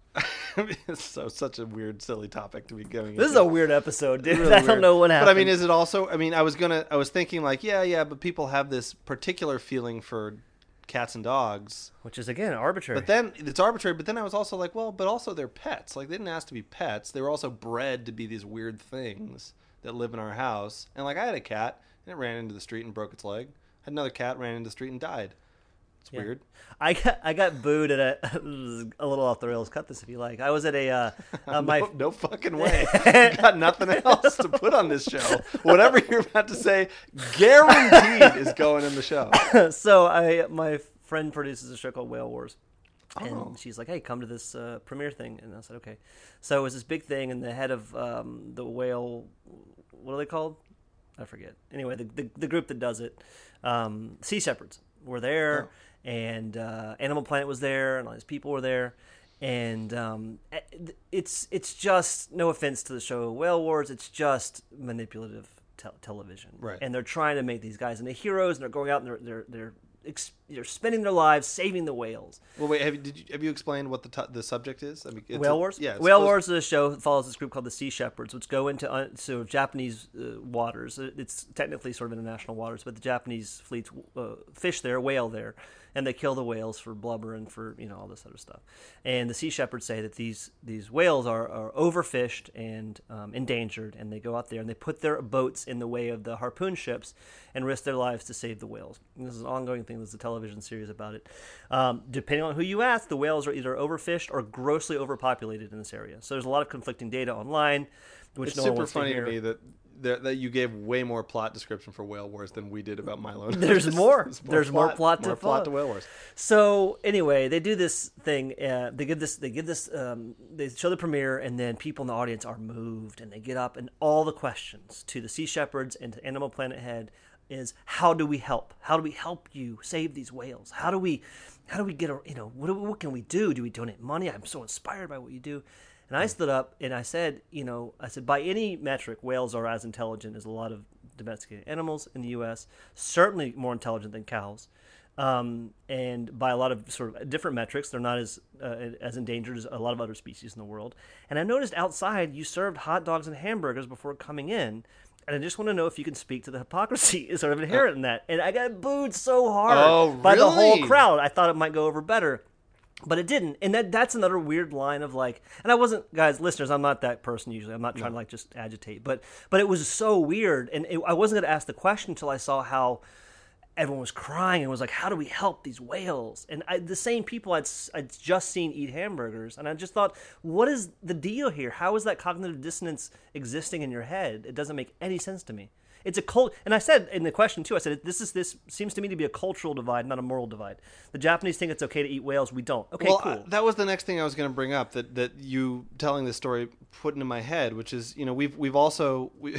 it's so such a weird, silly topic to be going. This is into. a weird episode, dude. Really I don't weird. know what happened. But I mean, is it also? I mean, I was gonna, I was thinking like, yeah, yeah, but people have this particular feeling for cats and dogs. Which is, again, arbitrary. But then it's arbitrary. But then I was also like, well, but also they're pets. Like they didn't ask to be pets. They were also bred to be these weird things that live in our house. And like I had a cat, and it ran into the street and broke its leg. I had another cat, ran into the street and died. It's Yeah. weird. I got I got booed at a a little off the rails. Cut this if you like. I was at a uh, uh, my no, no fucking way. You got nothing else to put on this show. Whatever you're about to say, guaranteed is going in the show. so I my friend produces a show called Whale Wars, and Oh. she's like, "Hey, come to this uh, premiere thing," and I said, "Okay." So it was this big thing, and the head of um, the whale, what are they called? I forget. Anyway, the the, the group that does it, um, Sea Shepherds, were there, Oh. and uh, Animal Planet was there, and all these people were there. And um, it's it's just, no offense to the show Whale Wars, it's just manipulative te- television, Right. And they're trying to make these guys into heroes, and they're going out and they're they're they're, ex- they're spending their lives saving the whales. Well, wait. Have you, did you have you explained what the t- the subject is? I mean, it's Whale a- Wars, Yeah. it's Whale supposed- Wars is a show that follows this group called the Sea Shepherds, which go into uh, so Japanese uh, waters. It's technically sort of international waters, but the Japanese fleets uh, fish there, whale there, and they kill the whales for blubber and for, you know, all this other stuff. And the Sea Shepherds say that these these whales are, are overfished and um, endangered, and they go out there and they put their boats in the way of the harpoon ships and risk their lives to save the whales. And this is an ongoing thing. There's a television series about it. Um, depending on who you ask, the whales are either overfished or grossly overpopulated in this area. So there's a lot of conflicting data online, which It's no one super wants funny to to, hear. me that, that that you gave way more plot description for Whale Wars than we did about Milo. There's more. There's more plot to more follow. plot to Whale Wars. So anyway, they do this thing. Uh, they give this. They give this. Um, they show the premiere, and then people in the audience are moved, and they get up, and all the questions to the Sea Shepherds and to Animal Planet Head is, how do we help? How do we help you save these whales? How do we, how do we get a, you know, what, do- what can we do? Do we donate money? I'm so inspired by what you do. And I stood up and I said, you know, I said, by any metric, whales are as intelligent as a lot of domesticated animals in the U S, certainly more intelligent than cows. Um, and by a lot of sort of different metrics, they're not as uh, as endangered as a lot of other species in the world. And I noticed outside you served hot dogs and hamburgers before coming in. And I just want to know if you can speak to the hypocrisy sort of inherent in that. And I got booed so hard Oh, by the whole really? crowd. I thought it might go over better. But it didn't. And that that's another weird line of like, and I wasn't, guys, listeners, I'm not that person usually. I'm not trying to like just agitate. But but it was so weird. And it, I wasn't going to ask the question until I saw how everyone was crying and was like, how do we help these whales? And I, the same people I'd, s- I'd just seen eat hamburgers. And I just thought, what is the deal here? How is that cognitive dissonance existing in your head? It doesn't make any sense to me. It's a cult, and I said in the question too. I said this is this seems to me to be a cultural divide, not a moral divide. The Japanese think it's okay to eat whales. We don't. Okay, well, cool. I- that was the next thing I was going to bring up that, that you telling this story put into my head, which is, you know, we've we've also we,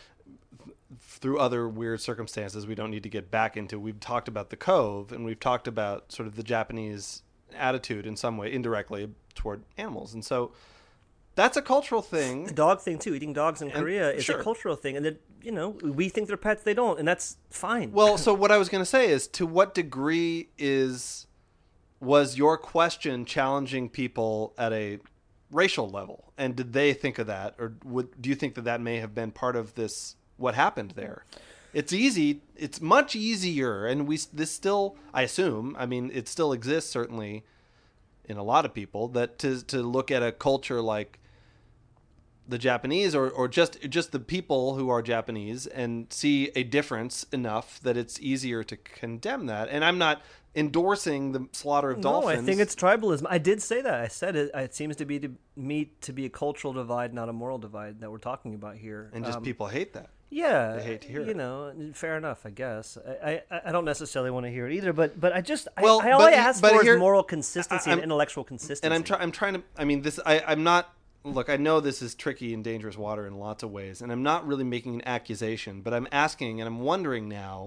through other weird circumstances we don't need to get back into. We've talked about the Cove, and we've talked about sort of the Japanese attitude in some way, indirectly, toward animals, and so that's a cultural thing. The dog thing too. Eating dogs in And- Korea is sure. a cultural thing, and that, you know, we think they're pets, they don't, and that's fine. Well, so what I was going to say is, to what degree is was your question challenging people at a racial level, and did they think of that, or would do you think that that may have been part of this? What happened there? It's easy. It's much easier, and we this still, I assume, I mean, it still exists certainly in a lot of people, that to to look at a culture like the Japanese, or, or just just the people who are Japanese, and see a difference enough that it's easier to condemn that. And I'm not endorsing the slaughter of dolphins. No, I think it's tribalism. I did say that. I said it. It seems to be to me to be a cultural divide, not a moral divide that we're talking about here. And just um, people hate that. Yeah, They hate to hear you it. know, fair enough, I guess. I, I, I don't necessarily want to hear it either, but but I just Well, I, I, all but- I ask but for here- is moral consistency I- and I'm- intellectual consistency. And I'm trying. I'm trying to. I mean, this. I, I'm not. Look, I know this is tricky and dangerous water in lots of ways, and I'm not really making an accusation, but I'm asking, and I'm wondering now.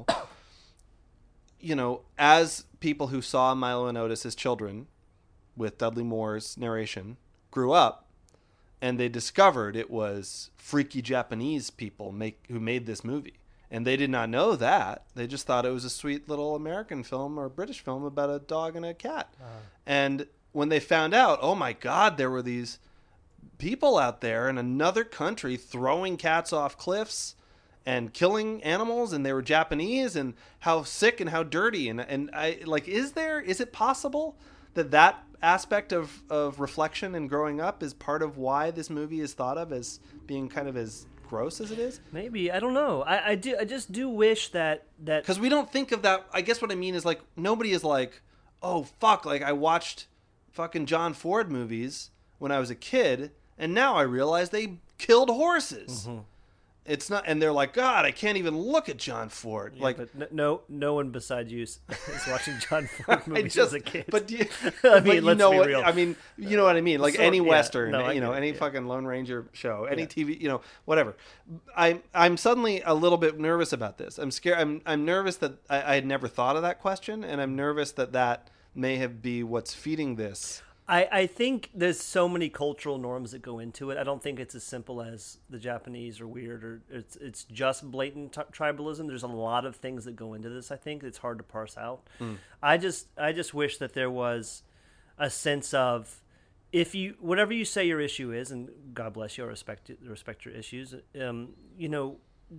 You know, as people who saw Milo and Otis as children, with Dudley Moore's narration, grew up, and they discovered it was freaky Japanese people make who made this movie. And they did not know that. They just thought it was a sweet little American film or British film about a dog and a cat. Uh. And when they found out, oh my God, there were these people out there in another country throwing cats off cliffs and killing animals, and they were Japanese, and how sick and how dirty. And, and I like, is there, is it possible that that aspect of, of reflection and growing up is part of why this movie is thought of as being kind of as gross as it is? Maybe. I don't know. I, I do. I just do wish that that because we don't think of that. I guess what I mean is, like, nobody is like, oh fuck, like I watched fucking John Ford movies when I was a kid, and now I realize they killed horses. Mm-hmm. It's not, and they're like, God, I can't even look at John Ford. Yeah, like, but no, no one besides you is watching John Ford movies just, as a kid. But, you, I mean, but you let's know be what? real. I mean, you know what I mean. Like So- any yeah, Western, no, I you know, get it, any yeah. fucking Lone Ranger show, any Yeah. T V, you know, whatever. I'm I'm suddenly a little bit nervous about this. I'm scared. I'm I'm nervous that I, I had never thought of that question, and I'm nervous that that may have be what's feeding this. I, I think there's so many cultural norms that go into it. I don't think it's as simple as the Japanese are weird, or it's it's just blatant t- tribalism. There's a lot of things that go into this. I think it's hard to parse out. Mm. I just I just wish that there was a sense of, if you whatever you say your issue is, and God bless you, I respect respect your issues. Um, you know,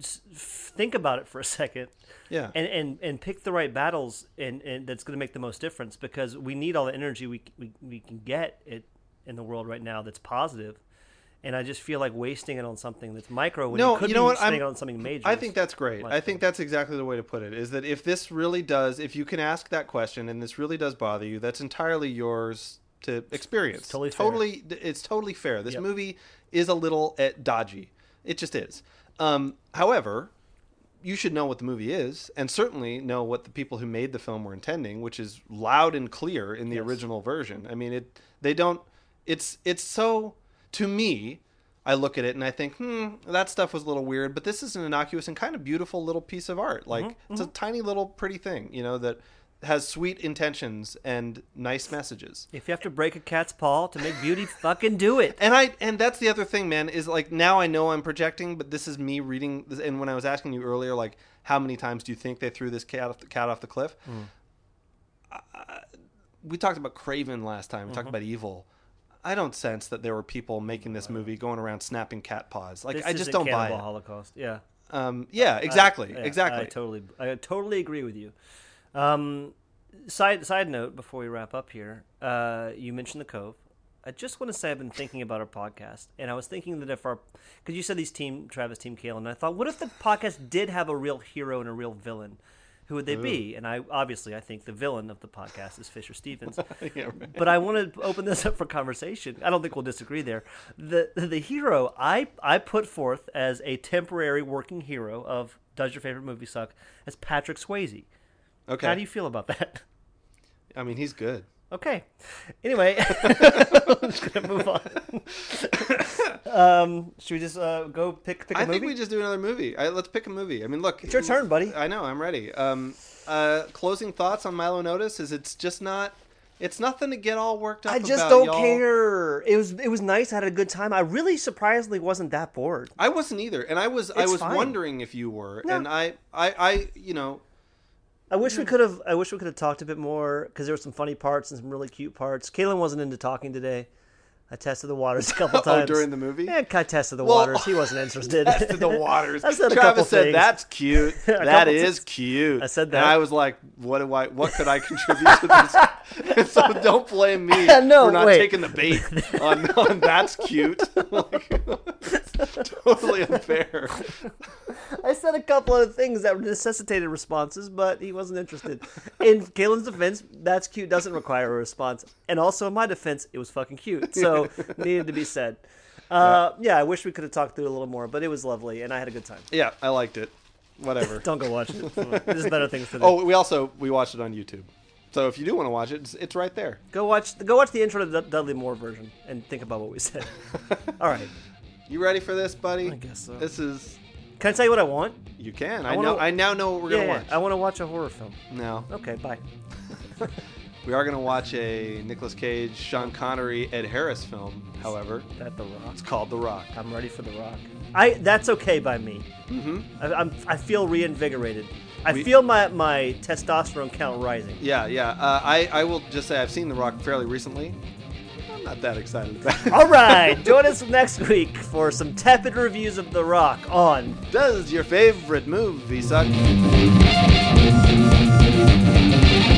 think about it for a second. Yeah. And and, and pick the right battles, and, and that's going to make the most difference, because we need all the energy we we, we can get it in the world right now that's positive. And I just feel like wasting it on something that's micro when no, you could you know be what? spending I'm, it on something major. I think that's great. Like I think that's exactly the way to put it, is that if this really does, if you can ask that question and this really does bother you, that's entirely yours to experience. It's totally totally fair. It's totally fair. This Yep. movie is a little uh, dodgy. It just is. Um, however, you should know what the movie is, and certainly know what the people who made the film were intending, which is loud and clear in the Yes. original version. I mean, it. They don't. It's. It's so. To me, I look at it and I think, hmm, that stuff was a little weird, but this is an innocuous and kind of beautiful little piece of art. Like, Mm-hmm, it's mm-hmm. a tiny little pretty thing, you know, that has sweet intentions and nice messages. If you have to break a cat's paw to make beauty, fucking do it. And I and that's the other thing, man, is like, now I know I'm projecting, but this is me reading this. And when I was asking you earlier, like, how many times do you think they threw this cat off the, cat off the cliff? Mm. I, we talked about Craven last time. We mm-hmm. talked about Evil. I don't sense that there were people making this movie going around snapping cat paws. Like, This I just isn't don't buy Cannibal it. Holocaust. Yeah. Um, yeah, exactly, I, yeah, exactly. I totally, I totally agree with you. Um, side side note before we wrap up here, uh, you mentioned the Cove. I just want to say I've been thinking about our podcast, and I was thinking that if our, because you said these team Travis, Team Kale, and I thought, what if the podcast did have a real hero and a real villain? Who would they Ooh. be? And I obviously I think the villain of the podcast is Fisher Stevens. Yeah, right. But I want to open this up for conversation. I don't think we'll disagree there. The the hero I I put forth as a temporary working hero of Does Your Favorite Movie Suck as Patrick Swayze. Okay. How do you feel about that? I mean, he's good. Okay. Anyway, I'm just gonna move on. um, should we just uh, go pick pick a I movie? think we just do another movie. I, let's pick a movie. I mean, look, it's your turn, buddy. I know. I'm ready. Um, uh, closing thoughts on Milo and Otis is it's just not. It's nothing to get all worked up. I just about, don't y'all. care. It was it was nice. I had a good time. I really surprisingly wasn't that bored. I wasn't either, and I was I It's was fine. wondering if you were, No. and I, I I you know. I wish we could have. I wish we could have talked a bit more, because there were some funny parts and some really cute parts. Kaylin wasn't into talking today, I tested the waters a couple Oh, times. during the movie? Yeah, I tested the Well, waters. He wasn't interested. Tested the waters. I said a Travis couple said, things. "That's cute. A That couple is things. cute." I said And that. I was like, "What do I? What could I contribute to this?" So don't blame me No, for not wait. taking the bait on, on that's cute. Like, totally unfair. I said a couple of things that necessitated responses, but he wasn't interested. In Kalen's defense, that's cute doesn't require a response. And also in my defense, it was fucking cute. So needed to be said. Uh, yeah, I wish we could have talked through it a little more, but it was lovely, and I had a good time. Yeah, I liked it. Whatever. Don't go watch it. There's better things to do. Oh, we also we watched it on YouTube. So if you do want to watch it, it's, it's right there. Go watch go watch the intro to the Dudley Moore version and think about what we said. All right. You ready for this, buddy? I guess so. This is. Can I tell you what I want? You can. I, I wanna- know. I now know what we're yeah, gonna yeah. watch. I want to watch a horror film. No, Okay, bye. we are gonna watch a Nicolas Cage, Sean Connery, Ed Harris film. However, That The Rock. it's called The Rock. I'm ready for The Rock. I that's okay by me. Mm-hmm. I, I'm I feel reinvigorated. I We- feel my my testosterone count rising. Yeah, yeah. Uh, I I will just say I've seen The Rock fairly recently. I'm not that excited about it. All right, join us next week for some tepid reviews of The Rock on Does your favorite movie suck?